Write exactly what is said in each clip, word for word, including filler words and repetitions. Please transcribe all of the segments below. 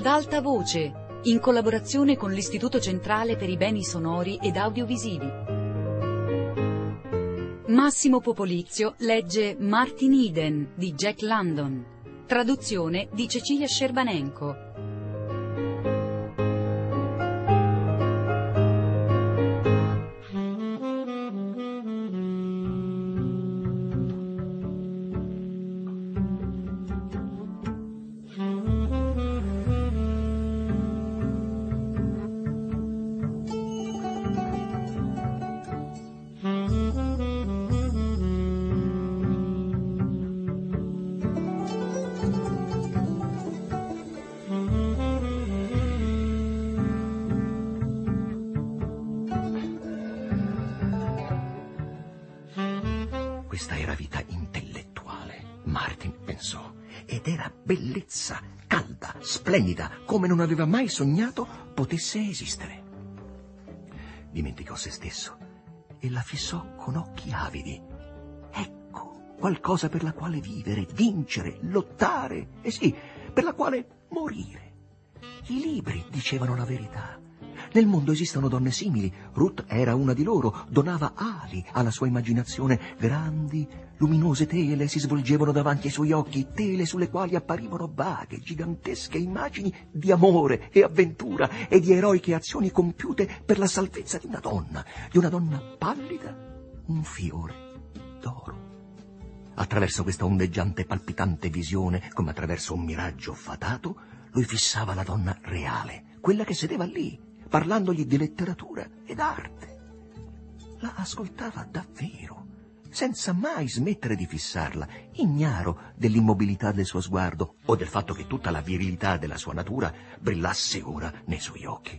Ad alta voce, in collaborazione con l'Istituto Centrale per i Beni Sonori ed Audiovisivi. Massimo Popolizio legge Martin Eden di Jack London, traduzione di Cecilia Scerbanenko. Questa era vita intellettuale, Martin pensò, ed era bellezza, calda, splendida, come non aveva mai sognato potesse esistere. Dimenticò se stesso e la fissò con occhi avidi. Ecco, qualcosa per la quale vivere, vincere, lottare, e sì, per la quale morire. I libri dicevano la verità. Nel mondo esistono donne simili. Ruth era una di loro, donava ali alla sua immaginazione. Grandi, luminose tele si svolgevano davanti ai suoi occhi, tele sulle quali apparivano vaghe, gigantesche immagini di amore e avventura e di eroiche azioni compiute per la salvezza di una donna, di una donna pallida, un fiore d'oro. Attraverso questa ondeggiante e palpitante visione, come attraverso un miraggio fatato, lui fissava la donna reale, quella che sedeva lì, parlandogli di letteratura ed arte. La ascoltava davvero, senza mai smettere di fissarla, ignaro dell'immobilità del suo sguardo o del fatto che tutta la virilità della sua natura brillasse ora nei suoi occhi.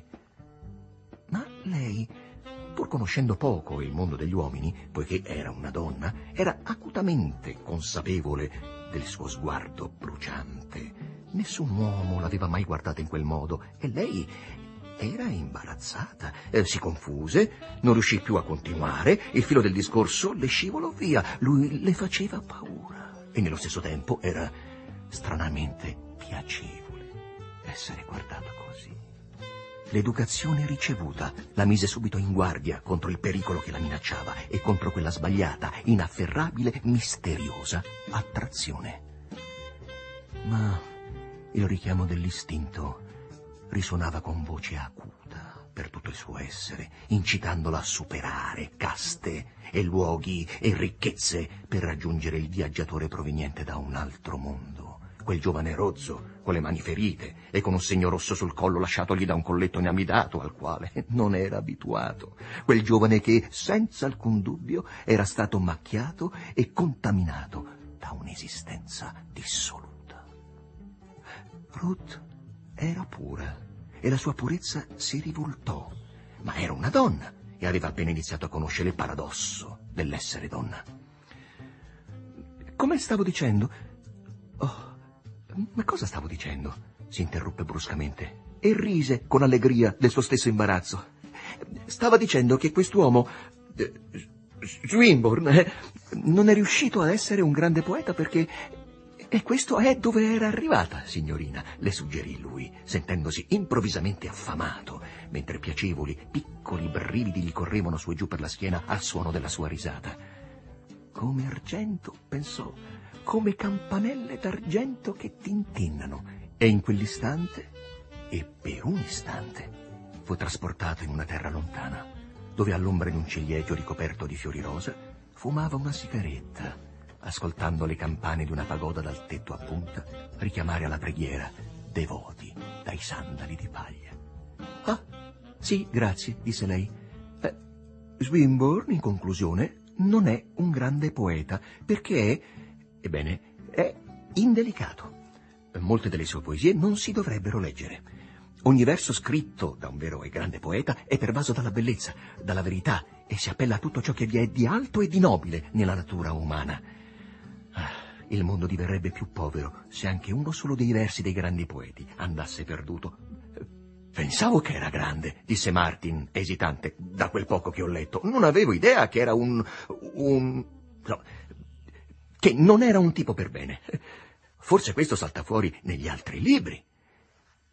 Ma lei, pur conoscendo poco il mondo degli uomini, poiché era una donna, era acutamente consapevole del suo sguardo bruciante. Nessun uomo l'aveva mai guardata in quel modo e lei era imbarazzata, eh, si confuse, non riuscì più a continuare, il filo del discorso le scivolò via, lui le faceva paura e nello stesso tempo era stranamente piacevole essere guardata così. L'educazione ricevuta la mise subito in guardia contro il pericolo che la minacciava e contro quella sbagliata, inafferrabile, misteriosa attrazione. Ma il richiamo dell'istinto risuonava con voce acuta per tutto il suo essere, incitandola a superare caste e luoghi e ricchezze per raggiungere il viaggiatore proveniente da un altro mondo, quel giovane rozzo con le mani ferite e con un segno rosso sul collo lasciatogli da un colletto inamidato al quale non era abituato, quel giovane che, senza alcun dubbio, era stato macchiato e contaminato da un'esistenza dissoluta. Ruth era pura e la sua purezza si rivoltò, ma era una donna e aveva appena iniziato a conoscere il paradosso dell'essere donna. Come stavo dicendo? Oh, ma cosa stavo dicendo? Si interruppe bruscamente e rise con allegria del suo stesso imbarazzo. Stava dicendo che quest'uomo, eh, Swinburne, eh, non è riuscito a essere un grande poeta perché... E questo è dove era arrivata, signorina, le suggerì lui, sentendosi improvvisamente affamato, mentre piacevoli, piccoli brividi gli correvano su e giù per la schiena al suono della sua risata. Come argento, pensò, come campanelle d'argento che tintinnano, e in quell'istante, e per un istante, fu trasportato in una terra lontana, dove all'ombra di un ciliegio ricoperto di fiori rosa fumava una sigaretta, ascoltando le campane di una pagoda dal tetto a punta richiamare alla preghiera devoti dai sandali di paglia. Ah, sì, grazie, disse lei. Eh, Swinburne, in conclusione, non è un grande poeta perché è, ebbene, è indelicato. Molte delle sue poesie non si dovrebbero leggere. Ogni verso scritto da un vero e grande poeta è pervaso dalla bellezza, dalla verità e si appella a tutto ciò che vi è di alto e di nobile nella natura umana. Il mondo diverrebbe più povero se anche uno solo dei versi dei grandi poeti andasse perduto. Pensavo che era grande, disse Martin, esitante, da quel poco che ho letto. Non avevo idea che era un... un... no, che non era un tipo per bene. Forse questo salta fuori negli altri libri.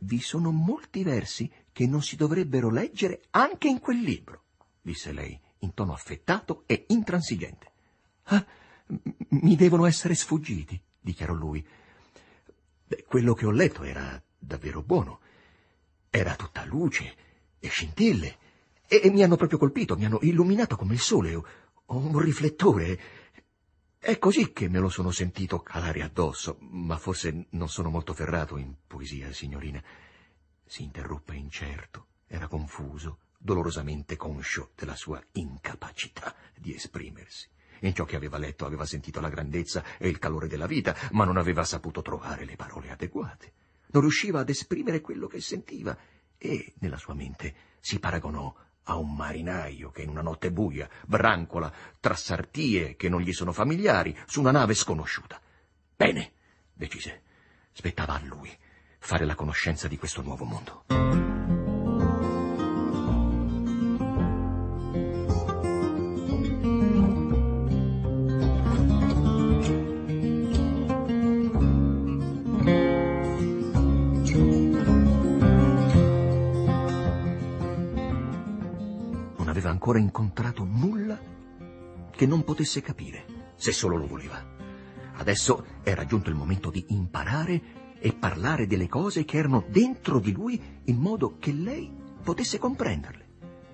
vi sono molti versi che non si dovrebbero leggere anche in quel libro, disse lei, in tono affettato e intransigente. Ah, mi devono essere sfuggiti, dichiarò lui. Beh, quello che ho letto era davvero buono. Era tutta luce e scintille, e, e mi hanno proprio colpito, mi hanno illuminato come il sole, o, o un riflettore. È così che me lo sono sentito calare addosso, ma forse non sono molto ferrato in poesia, signorina. Si interruppe incerto, era confuso, dolorosamente conscio della sua incapacità di esprimersi. In ciò che aveva letto aveva sentito la grandezza e il calore della vita, ma non aveva saputo trovare le parole adeguate. Non riusciva ad esprimere quello che sentiva e, nella sua mente, si paragonò a un marinaio che in una notte buia brancola tra sartie che non gli sono familiari su una nave sconosciuta. Bene, decise, spettava a lui fare la conoscenza di questo nuovo mondo. Ancora incontrato nulla che non potesse capire, se solo lo voleva. Adesso era giunto il momento di imparare e parlare delle cose che erano dentro di lui in modo che lei potesse comprenderle.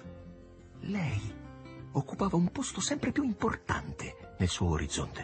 Lei occupava un posto sempre più importante nel suo orizzonte.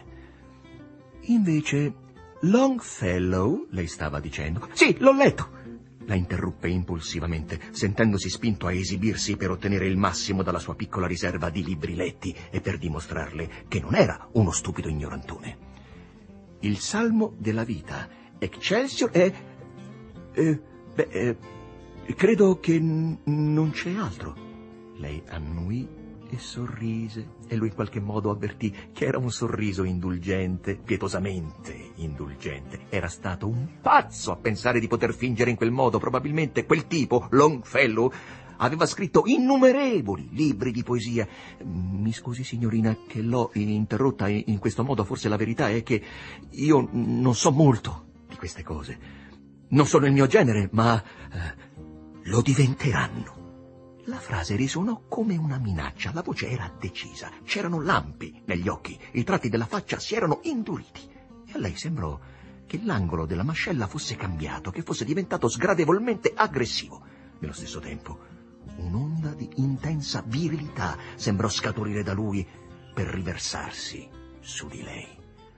Invece, Longfellow, lei stava dicendo... Sì, l'ho letto! La interruppe impulsivamente, sentendosi spinto a esibirsi per ottenere il massimo dalla sua piccola riserva di libri letti e per dimostrarle che non era uno stupido ignorantone. Il salmo della vita, Excelsior, è... Eh, beh, eh, credo che n- non c'è altro. Lei annuì e sorrise, e lui in qualche modo avvertì che era un sorriso indulgente, pietosamente indulgente. Era stato un pazzo a pensare di poter fingere in quel modo. Probabilmente quel tipo, Longfellow, aveva scritto innumerevoli libri di poesia. Mi scusi, signorina, che l'ho interrotta in questo modo. Forse la verità è che io non so molto di queste cose. Non sono il mio genere, ma eh, lo diventeranno. La frase risuonò come una minaccia, la voce era decisa, c'erano lampi negli occhi, i tratti della faccia si erano induriti e a lei sembrò che l'angolo della mascella fosse cambiato, che fosse diventato sgradevolmente aggressivo. Nello stesso tempo, un'onda di intensa virilità sembrò scaturire da lui per riversarsi su di lei.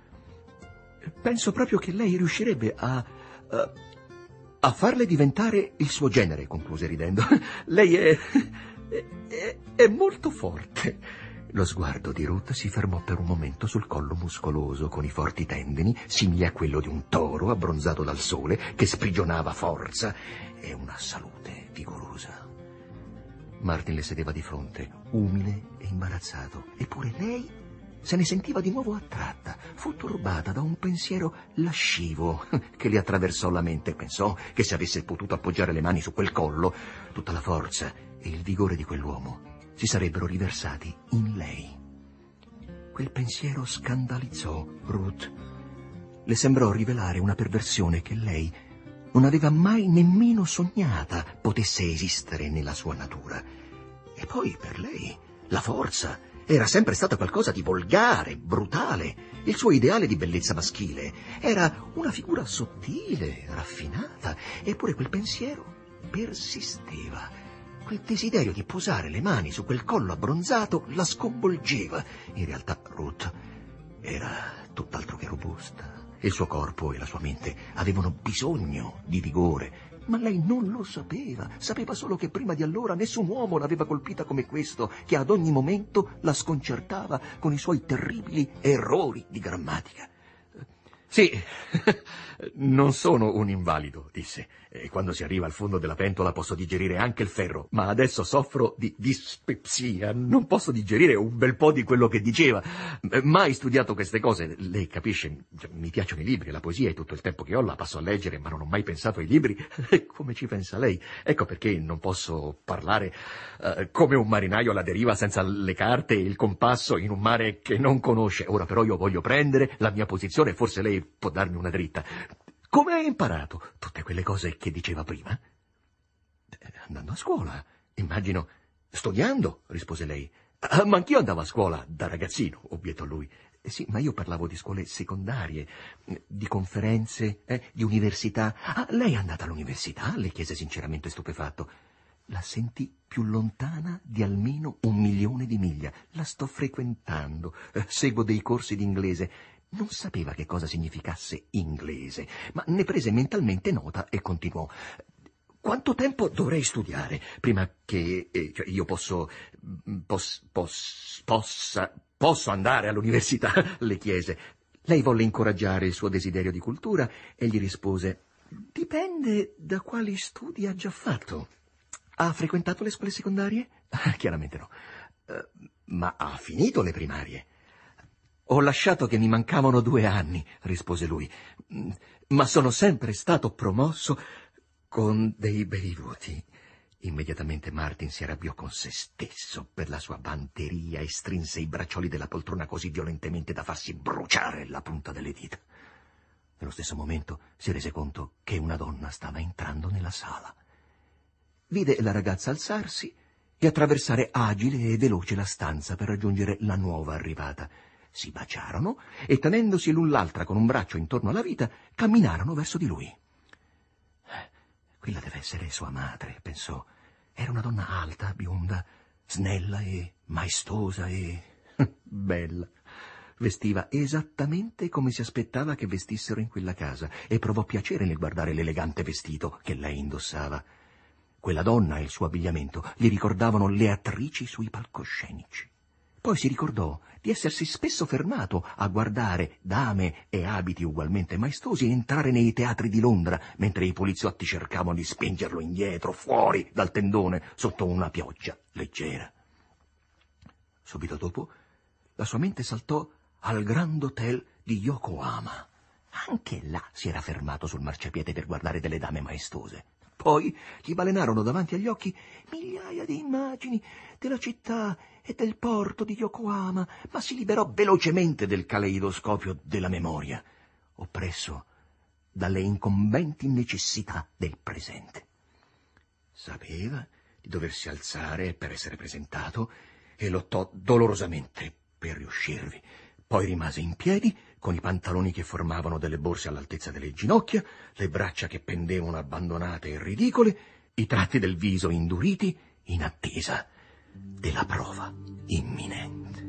Penso proprio che lei riuscirebbe a... a A farle diventare il suo genere, concluse ridendo. Lei è, è, è molto forte. Lo sguardo di Ruth si fermò per un momento sul collo muscoloso, con i forti tendini, simili a quello di un toro abbronzato dal sole, che sprigionava forza e una salute vigorosa. Martin le sedeva di fronte, umile e imbarazzato, eppure lei se ne sentiva di nuovo attratta. Fu turbata da un pensiero lascivo che le attraversò la mente. Pensò che se avesse potuto appoggiare le mani su quel collo, tutta la forza e il vigore di quell'uomo si sarebbero riversati in lei. Quel pensiero scandalizzò Ruth. Le sembrò rivelare una perversione che lei non aveva mai nemmeno sognata potesse esistere nella sua natura. E poi per lei la forza era sempre stata qualcosa di volgare, brutale. Il suo ideale di bellezza maschile era una figura sottile, raffinata, eppure quel pensiero persisteva. Quel desiderio di posare le mani su quel collo abbronzato la sconvolgeva. In realtà Ruth era tutt'altro che robusta. Il suo corpo e la sua mente avevano bisogno di vigore, ma lei non lo sapeva. Sapeva solo che prima di allora nessun uomo l'aveva colpita come questo, che ad ogni momento la sconcertava con i suoi terribili errori di grammatica. Sì, non sono un invalido, disse, e quando si arriva al fondo della pentola posso digerire anche il ferro, ma adesso soffro di dispepsia, non posso digerire un bel po' di quello che diceva. Mai studiato queste cose, lei capisce, mi piacciono i libri, la poesia, e tutto il tempo che ho la passo a leggere, ma non ho mai pensato ai libri come ci pensa lei. Ecco perché non posso parlare uh, come un marinaio alla deriva senza le carte e il compasso in un mare che non conosce. Ora però io voglio prendere la mia posizione, forse lei può darmi una dritta. Come hai imparato tutte quelle cose che diceva prima? Andando a scuola, immagino. Studiando, rispose lei. Ah, ma anch'io andavo a scuola da ragazzino, obiettò lui. Sì, ma io parlavo di scuole secondarie, di conferenze, eh, di università. Ah, lei è andata all'università? Le chiese sinceramente stupefatto. La sentì più lontana di almeno un milione di miglia. La sto frequentando, eh, seguo dei corsi di inglese. Non sapeva che cosa significasse inglese, ma ne prese mentalmente nota e continuò. Quanto tempo dovrei studiare prima che eh, cioè io posso, pos, pos, possa, posso andare all'università? Le chiese. Lei volle incoraggiare il suo desiderio di cultura e gli rispose: dipende da quali studi ha già fatto. Ha frequentato le scuole secondarie? Chiaramente no. Uh, ma ha finito le primarie? Ho lasciato che mi mancavano due anni, rispose lui, ma sono sempre stato promosso con dei bei voti. Immediatamente Martin si arrabbiò con se stesso per la sua vanteria e strinse i braccioli della poltrona così violentemente da farsi bruciare la punta delle dita. Nello stesso momento si rese conto che una donna stava entrando nella sala. Vide la ragazza alzarsi e attraversare agile e veloce la stanza per raggiungere la nuova arrivata. Si baciarono e, tenendosi l'un l'altra con un braccio intorno alla vita, camminarono verso di lui. Quella deve essere sua madre, pensò. Era una donna alta, bionda, snella e maestosa e bella. Vestiva esattamente come si aspettava che vestissero in quella casa e provò piacere nel guardare l'elegante vestito che lei indossava. Quella donna e il suo abbigliamento gli ricordavano le attrici sui palcoscenici. Poi si ricordò di essersi spesso fermato a guardare dame e abiti ugualmente maestosi entrare nei teatri di Londra, mentre i poliziotti cercavano di spingerlo indietro, fuori dal tendone, sotto una pioggia leggera. Subito dopo, la sua mente saltò al Grand Hotel di Yokohama. Anche là si era fermato sul marciapiede per guardare delle dame maestose. Poi gli balenarono davanti agli occhi migliaia di immagini della città e del porto di Yokohama, ma si liberò velocemente del caleidoscopio della memoria, oppresso dalle incombenti necessità del presente. Sapeva di doversi alzare per essere presentato e lottò dolorosamente per riuscirvi. Poi rimase in piedi, con i pantaloni che formavano delle borse all'altezza delle ginocchia, le braccia che pendevano abbandonate e ridicole, i tratti del viso induriti, in attesa della prova imminente.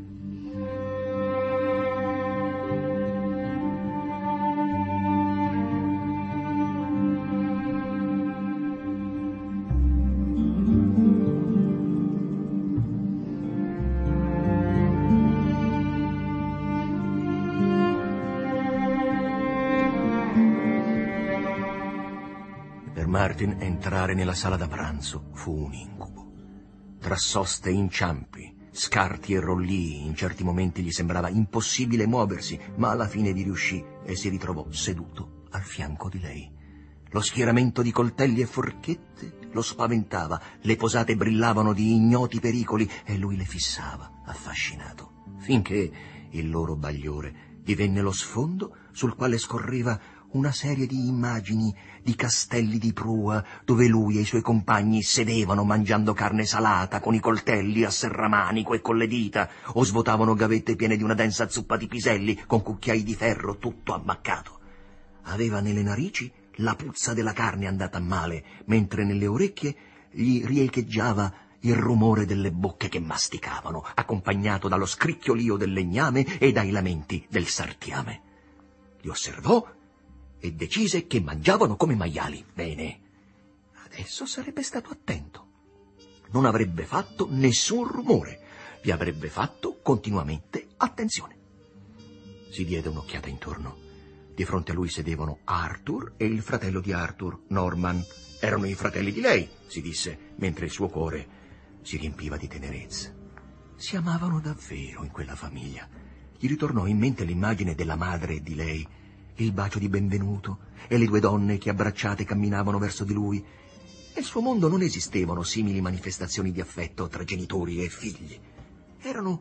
Martin entrare nella sala da pranzo fu un incubo. Tra soste e inciampi, scarti e rollii, in certi momenti gli sembrava impossibile muoversi, ma alla fine vi riuscì e si ritrovò seduto al fianco di lei. Lo schieramento di coltelli e forchette lo spaventava, le posate brillavano di ignoti pericoli e lui le fissava, affascinato, finché il loro bagliore divenne lo sfondo sul quale scorreva una serie di immagini di castelli di prua dove lui e i suoi compagni sedevano mangiando carne salata con i coltelli a serramanico e con le dita, o svuotavano gavette piene di una densa zuppa di piselli con cucchiai di ferro tutto ammaccato. Aveva nelle narici la puzza della carne andata a male, mentre nelle orecchie gli riecheggiava il rumore delle bocche che masticavano, accompagnato dallo scricchiolio del legname e dai lamenti del sartiame. Li osservò e decise che mangiavano come maiali. Bene, adesso sarebbe stato attento. Non avrebbe fatto nessun rumore, vi avrebbe fatto continuamente attenzione. Si diede un'occhiata intorno. Di fronte a lui sedevano Arthur e il fratello di Arthur, Norman. Erano i fratelli di lei, si disse, mentre il suo cuore si riempiva di tenerezza. Si amavano davvero in quella famiglia. Gli ritornò in mente l'immagine della madre di lei, il bacio di benvenuto e le due donne che abbracciate camminavano verso di lui. Nel suo mondo non esistevano simili manifestazioni di affetto tra genitori e figli. Erano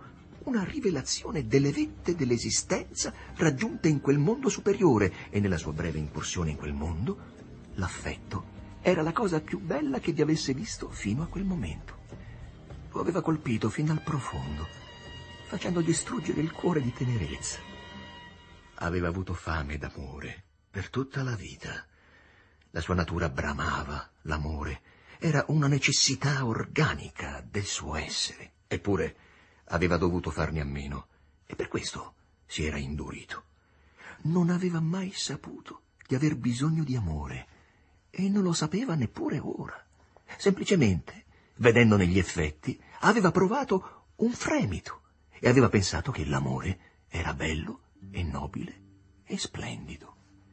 una rivelazione delle vette dell'esistenza raggiunte in quel mondo superiore, e nella sua breve incursione in quel mondo l'affetto era la cosa più bella che vi avesse visto fino a quel momento. Lo aveva colpito fino al profondo, facendogli struggere il cuore di tenerezza. Aveva avuto fame d'amore per tutta la vita. La sua natura bramava l'amore, era una necessità organica del suo essere, eppure aveva dovuto farne a meno, e per questo si era indurito. Non aveva mai saputo di aver bisogno di amore, e non lo sapeva neppure ora. Semplicemente, vedendone gli effetti, aveva provato un fremito e aveva pensato che l'amore era bello e nobile e splendido.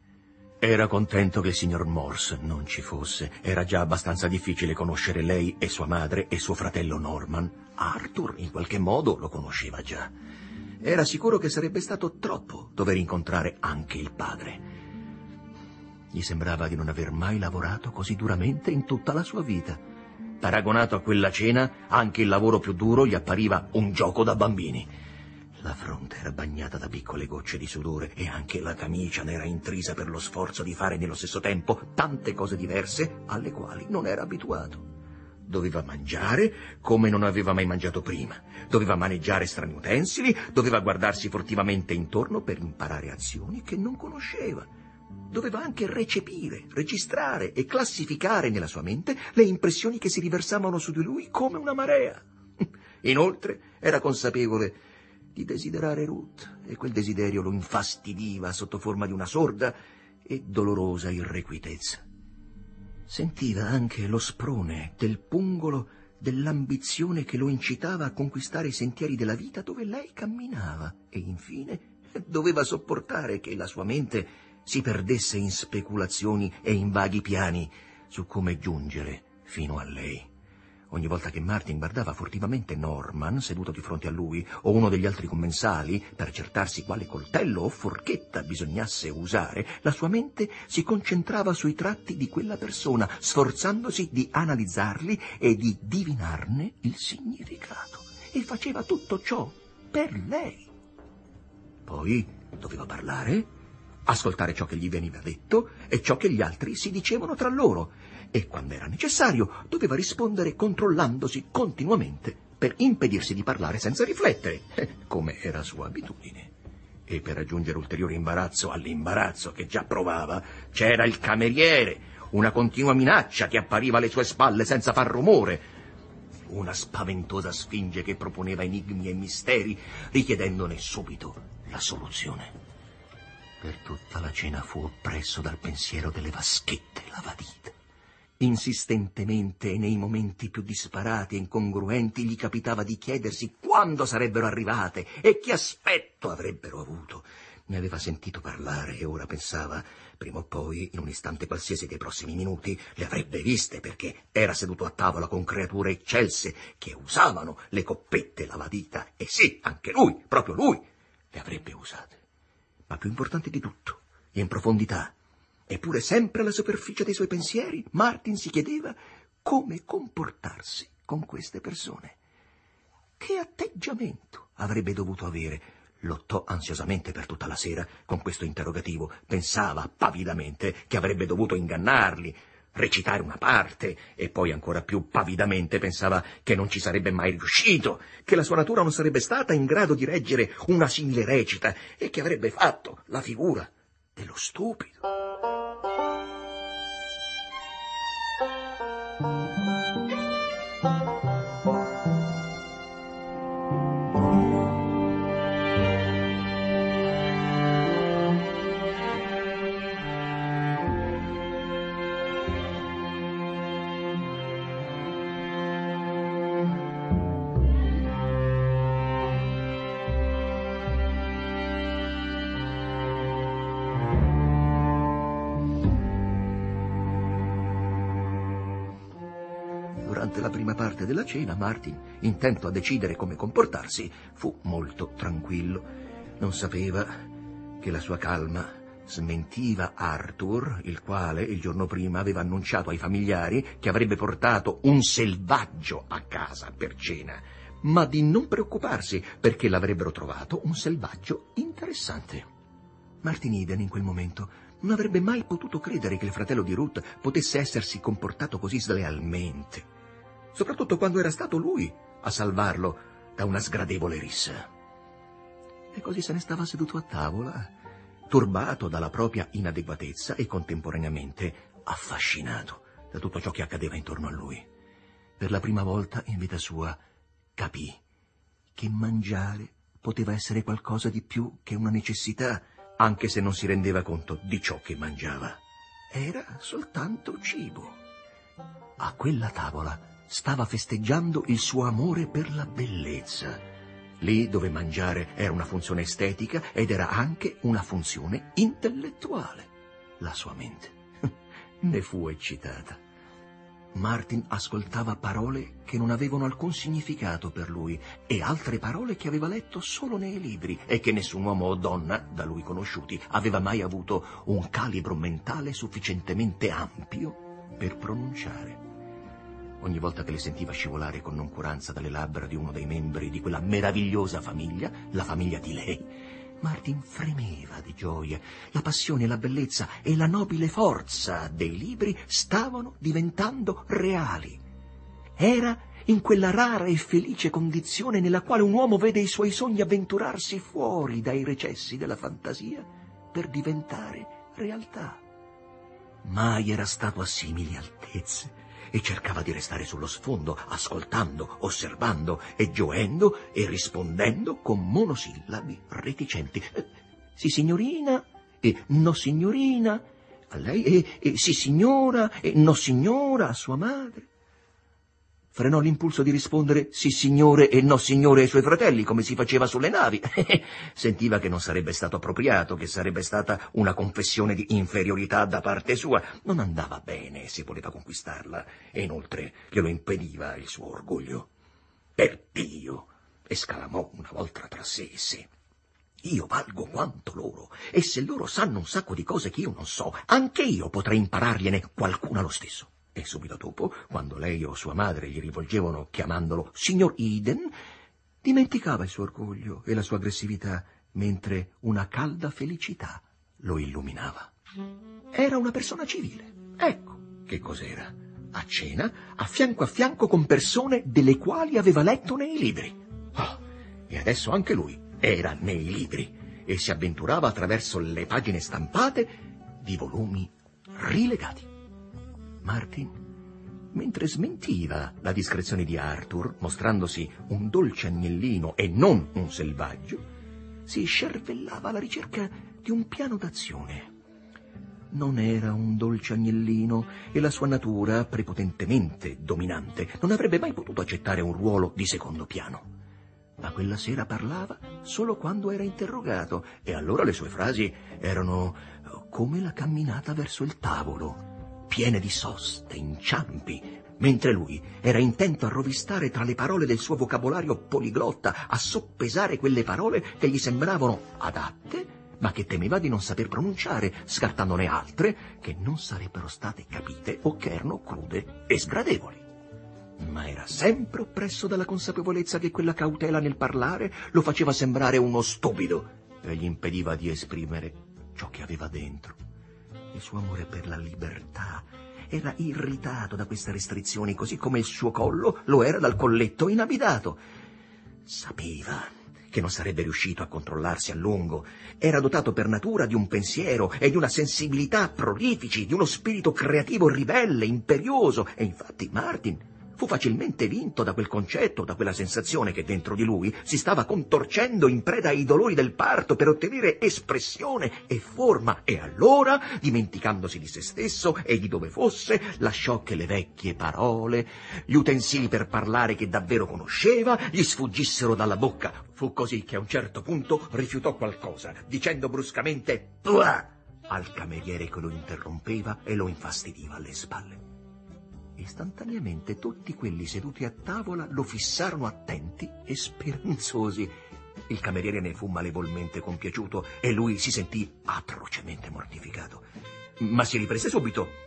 Era contento che il signor Morse non ci fosse. Era già abbastanza difficile conoscere lei e sua madre e suo fratello Norman. Arthur in qualche modo lo conosceva già. Era sicuro che sarebbe stato troppo dover incontrare anche il padre. Gli sembrava di non aver mai lavorato così duramente in tutta la sua vita. Paragonato a quella cena, anche il lavoro più duro gli appariva un gioco da bambini. La fronte era bagnata da piccole gocce di sudore e anche la camicia ne era intrisa per lo sforzo di fare nello stesso tempo tante cose diverse alle quali non era abituato. Doveva mangiare come non aveva mai mangiato prima, doveva maneggiare strani utensili, doveva guardarsi furtivamente intorno per imparare azioni che non conosceva. Doveva anche recepire, registrare e classificare nella sua mente le impressioni che si riversavano su di lui come una marea. Inoltre era consapevole di desiderare Ruth, e quel desiderio lo infastidiva sotto forma di una sorda e dolorosa irrequietezza. Sentiva anche lo sprone del pungolo dell'ambizione che lo incitava a conquistare i sentieri della vita dove lei camminava, e infine doveva sopportare che la sua mente si perdesse in speculazioni e in vaghi piani su come giungere fino a lei. Ogni volta che Martin guardava furtivamente Norman seduto di fronte a lui o uno degli altri commensali per accertarsi quale coltello o forchetta bisognasse usare, la sua mente si concentrava sui tratti di quella persona, sforzandosi di analizzarli e di divinarne il significato. E faceva tutto ciò per lei. Poi doveva parlare, ascoltare ciò che gli veniva detto e ciò che gli altri si dicevano tra loro, e quando era necessario doveva rispondere controllandosi continuamente per impedirsi di parlare senza riflettere, come era sua abitudine. E per aggiungere ulteriore imbarazzo all'imbarazzo che già provava, c'era il cameriere, una continua minaccia che appariva alle sue spalle senza far rumore, una spaventosa sfinge che proponeva enigmi e misteri, richiedendone subito la soluzione. Per tutta la cena fu oppresso dal pensiero delle vaschette lavadite. Insistentemente e nei momenti più disparati e incongruenti gli capitava di chiedersi quando sarebbero arrivate e che aspetto avrebbero avuto. Ne aveva sentito parlare e ora pensava, prima o poi, in un istante qualsiasi dei prossimi minuti, le avrebbe viste, perché era seduto a tavola con creature eccelse che usavano le coppette lavadita, e sì, anche lui, proprio lui, le avrebbe usate. Ma più importante di tutto, in profondità, eppure sempre alla superficie dei suoi pensieri, Martin si chiedeva come comportarsi con queste persone. Che atteggiamento avrebbe dovuto avere? Lottò ansiosamente per tutta la sera con questo interrogativo. Pensava pavidamente che avrebbe dovuto ingannarli, recitare una parte, e poi ancora più pavidamente pensava che non ci sarebbe mai riuscito, che la sua natura non sarebbe stata in grado di reggere una simile recita e che avrebbe fatto la figura dello stupido. Durante la prima parte della cena, Martin, intento a decidere come comportarsi, fu molto tranquillo. Non sapeva che la sua calma smentiva Arthur, il quale il giorno prima aveva annunciato ai familiari che avrebbe portato un selvaggio a casa per cena. ma di non preoccuparsi, perché l'avrebbero trovato un selvaggio interessante. Martin Eden in quel momento non avrebbe mai potuto credere che il fratello di Ruth potesse essersi comportato così slealmente, soprattutto quando era stato lui a salvarlo da una sgradevole rissa. E così se ne stava seduto a tavola, turbato dalla propria inadeguatezza e contemporaneamente affascinato da tutto ciò che accadeva intorno a lui. Per la prima volta in vita sua capì che mangiare poteva essere qualcosa di più che una necessità, anche se non si rendeva conto di ciò che mangiava. Era soltanto cibo. A quella tavola stava festeggiando il suo amore per la bellezza. Lì dove mangiare era una funzione estetica ed era anche una funzione intellettuale. La sua mente ne fu eccitata. Martin ascoltava parole che non avevano alcun significato per lui e altre parole che aveva letto solo nei libri e che nessun uomo o donna, da lui conosciuti, aveva mai avuto un calibro mentale sufficientemente ampio per pronunciare. Ogni volta che le sentiva scivolare con noncuranza dalle labbra di uno dei membri di quella meravigliosa famiglia, la famiglia di lei, Martin fremeva di gioia. La passione, la bellezza e la nobile forza dei libri stavano diventando reali. Era in quella rara e felice condizione nella quale un uomo vede i suoi sogni avventurarsi fuori dai recessi della fantasia per diventare realtà. Mai era stato a simili altezze e cercava di restare sullo sfondo, ascoltando, osservando e gioendo e rispondendo con monosillabi reticenti. Eh, sì, signorina, e no, signorina, a lei, e, e sì, signora, e no, signora, a sua madre. Frenò l'impulso di rispondere sì, signore, e no, signore, ai suoi fratelli, come si faceva sulle navi. Sentiva che non sarebbe stato appropriato, che sarebbe stata una confessione di inferiorità da parte sua. Non andava bene se voleva conquistarla, e inoltre glielo impediva il suo orgoglio. Per Dio! Esclamò una volta tra sé e sé. Io valgo quanto loro, e se loro sanno un sacco di cose che io non so, anche io potrei imparargliene qualcuna lo stesso. E subito dopo, quando lei o sua madre gli rivolgevano chiamandolo signor Eden, dimenticava il suo orgoglio e la sua aggressività, mentre una calda felicità lo illuminava. Era una persona civile. Ecco che cos'era. A cena, a fianco a fianco con persone delle quali aveva letto nei libri. Oh, e adesso anche lui era nei libri e si avventurava attraverso le pagine stampate di volumi rilegati. Martin, mentre smentiva la discrezione di Arthur, mostrandosi un dolce agnellino e non un selvaggio, si scervellava alla ricerca di un piano d'azione. Non era un dolce agnellino e la sua natura, prepotentemente dominante, non avrebbe mai potuto accettare un ruolo di secondo piano. Ma quella sera parlava solo quando era interrogato e allora le sue frasi erano come la camminata verso il tavolo, piene di soste, inciampi, mentre lui era intento a rovistare tra le parole del suo vocabolario poliglotta, a soppesare quelle parole che gli sembravano adatte, ma che temeva di non saper pronunciare, scartandone altre che non sarebbero state capite o che erano crude e sgradevoli. Ma era sempre oppresso dalla consapevolezza che quella cautela nel parlare lo faceva sembrare uno stupido e gli impediva di esprimere ciò che aveva dentro. Il suo amore per la libertà era irritato da queste restrizioni, così come il suo collo lo era dal colletto inabitato. Sapeva che non sarebbe riuscito a controllarsi a lungo. Era dotato per natura di un pensiero e di una sensibilità prolifici, di uno spirito creativo ribelle, imperioso, e infatti Martin fu facilmente vinto da quel concetto, da quella sensazione che dentro di lui si stava contorcendo in preda ai dolori del parto per ottenere espressione e forma, e allora, dimenticandosi di se stesso e di dove fosse, lasciò che le vecchie parole, gli utensili per parlare che davvero conosceva, gli sfuggissero dalla bocca. Fu così che a un certo punto rifiutò qualcosa, dicendo bruscamente «Tua!» al cameriere che lo interrompeva e lo infastidiva alle spalle. Istantaneamente tutti quelli seduti a tavola lo fissarono attenti e speranzosi. Il cameriere ne fu malevolmente compiaciuto e lui si sentì atrocemente mortificato. Ma si riprese subito.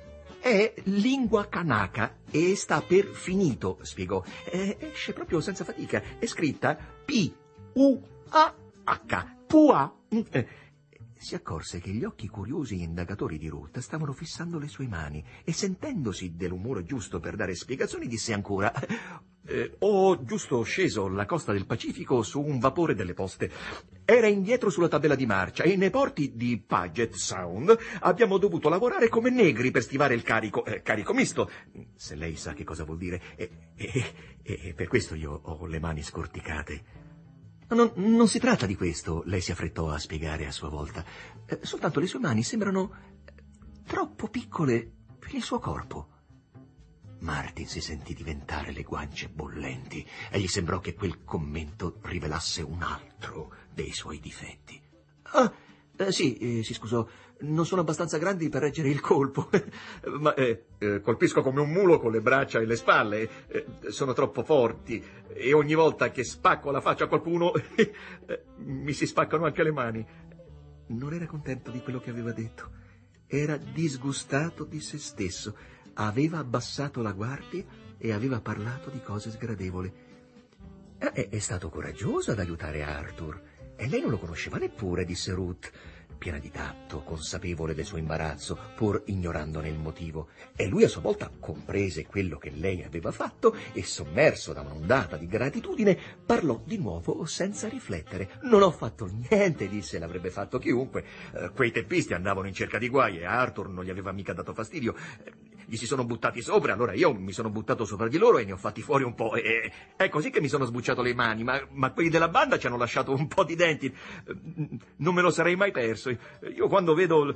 è lingua kanaka e sta per finito, spiegò. Eh, esce proprio senza fatica. È scritta P U A H. Pua. Eh, si accorse che gli occhi curiosi e indagatori di Ruth stavano fissando le sue mani e, sentendosi dell'umore giusto per dare spiegazioni, disse ancora: eh, ho giusto sceso la costa del Pacifico su un vapore delle poste. Era indietro sulla tabella di marcia e nei porti di Puget Sound abbiamo dovuto lavorare come negri per stivare il carico, eh, carico misto, se lei sa che cosa vuol dire, e, e, e, e per questo io ho le mani scorticate. Non, non si tratta di questo, lei si affrettò a spiegare a sua volta. Eh, soltanto le sue mani sembrano troppo piccole per il suo corpo. Martin si sentì diventare le guance bollenti e gli sembrò che quel commento rivelasse un altro dei suoi difetti. Ah, eh, sì, eh, si scusò, non sono abbastanza grandi per reggere il colpo, ma eh, eh, colpisco come un mulo con le braccia e le spalle, eh, sono troppo forti e ogni volta che spacco la faccia a qualcuno eh, mi si spaccano anche le mani. Non era contento di quello che aveva detto, era disgustato di se stesso, aveva abbassato la guardia e aveva parlato di cose sgradevoli. È, è stato coraggioso ad aiutare Arthur e lei non lo conosceva neppure, disse Ruth, piena di tatto, consapevole del suo imbarazzo, pur ignorandone il motivo. E lui a sua volta comprese quello che lei aveva fatto e, sommerso da un'ondata di gratitudine, parlò di nuovo senza riflettere. Non ho fatto niente, disse, l'avrebbe fatto chiunque. Eh, quei teppisti andavano in cerca di guai e Arthur non gli aveva mica dato fastidio. Eh, gli si sono buttati sopra, allora io mi sono buttato sopra di loro e ne ho fatti fuori un po'. E è così che mi sono sbucciato le mani, ma, ma quelli della banda ci hanno lasciato un po' di denti. Non me lo sarei mai perso. Io quando vedo...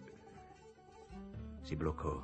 Si bloccò,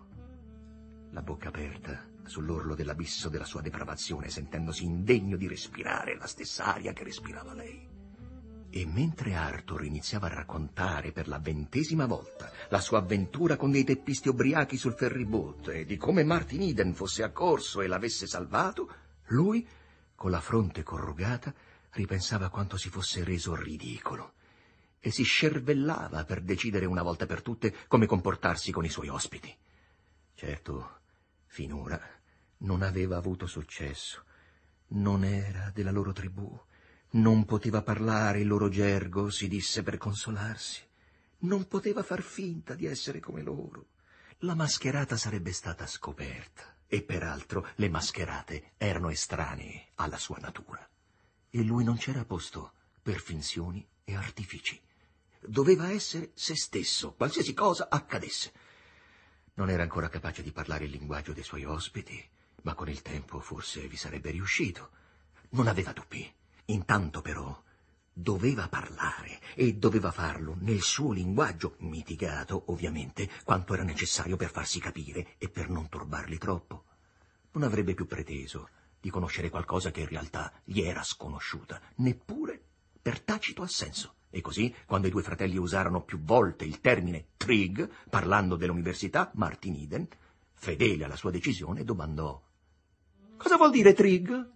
la bocca aperta, sull'orlo dell'abisso della sua depravazione, sentendosi indegno di respirare la stessa aria che respirava lei. E mentre Arthur iniziava a raccontare per la ventesima volta la sua avventura con dei teppisti ubriachi sul ferryboat e di come Martin Eden fosse accorso e l'avesse salvato, lui, con la fronte corrugata, ripensava quanto si fosse reso ridicolo e si scervellava per decidere una volta per tutte come comportarsi con i suoi ospiti. Certo, finora non aveva avuto successo, non era della loro tribù, non poteva parlare il loro gergo, si disse per consolarsi, non poteva far finta di essere come loro. La mascherata sarebbe stata scoperta e peraltro le mascherate erano estranee alla sua natura. E lui non c'era posto per finzioni e artifici. Doveva essere se stesso, qualsiasi cosa accadesse. Non era ancora capace di parlare il linguaggio dei suoi ospiti, ma con il tempo forse vi sarebbe riuscito. Non aveva dubbi. Intanto però doveva parlare e doveva farlo nel suo linguaggio, mitigato ovviamente quanto era necessario per farsi capire e per non turbarli troppo. Non avrebbe più preteso di conoscere qualcosa che in realtà gli era sconosciuta, neppure per tacito assenso. E così, quando i due fratelli usarono più volte il termine trig, parlando dell'università, Martin Eden, fedele alla sua decisione, domandò: «Cosa vuol dire trig?»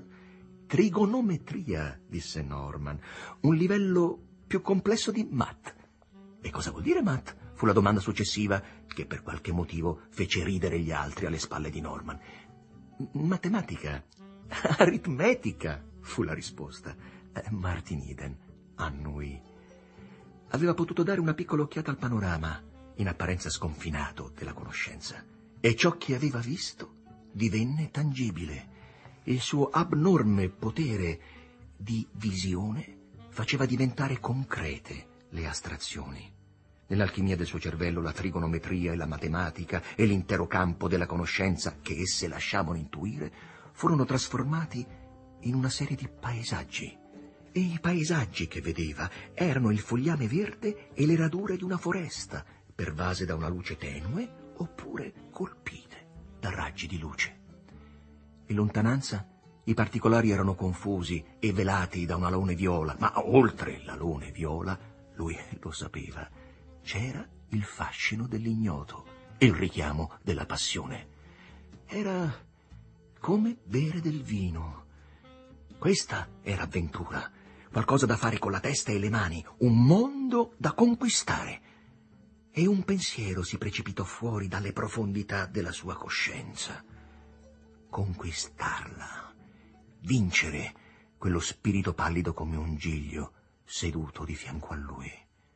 «Trigonometria», disse Norman, «un livello più complesso di math». «E cosa vuol dire math?» fu la domanda successiva, che per qualche motivo fece ridere gli altri alle spalle di Norman. «Matematica, aritmetica», fu la risposta. Martin Eden annui. Aveva potuto dare una piccola occhiata al panorama, in apparenza sconfinato, della conoscenza, e ciò che aveva visto divenne tangibile. Il suo abnorme potere di visione faceva diventare concrete le astrazioni. Nell'alchimia del suo cervello la trigonometria e la matematica e l'intero campo della conoscenza che esse lasciavano intuire furono trasformati in una serie di paesaggi. E i paesaggi che vedeva erano il fogliame verde e le radure di una foresta, pervase da una luce tenue oppure colpite da raggi di luce. In lontananza i particolari erano confusi e velati da un alone viola, ma oltre l'alone viola, lui lo sapeva, c'era il fascino dell'ignoto e il richiamo della passione. Era come bere del vino. Questa era avventura, qualcosa da fare con la testa e le mani, un mondo da conquistare. e un pensiero si precipitò fuori dalle profondità della sua coscienza. Conquistarla, vincere quello spirito pallido come un giglio seduto di fianco a lui.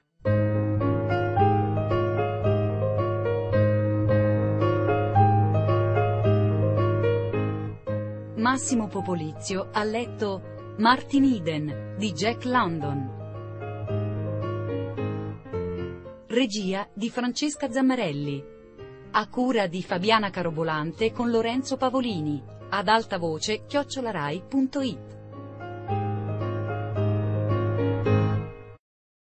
Massimo Popolizio ha letto Martin Eden di Jack London. Regia di Francesca Zammarelli. A cura di Fabiana Carobolante con Lorenzo Pavolini. Ad alta voce chiocciolarai punto it.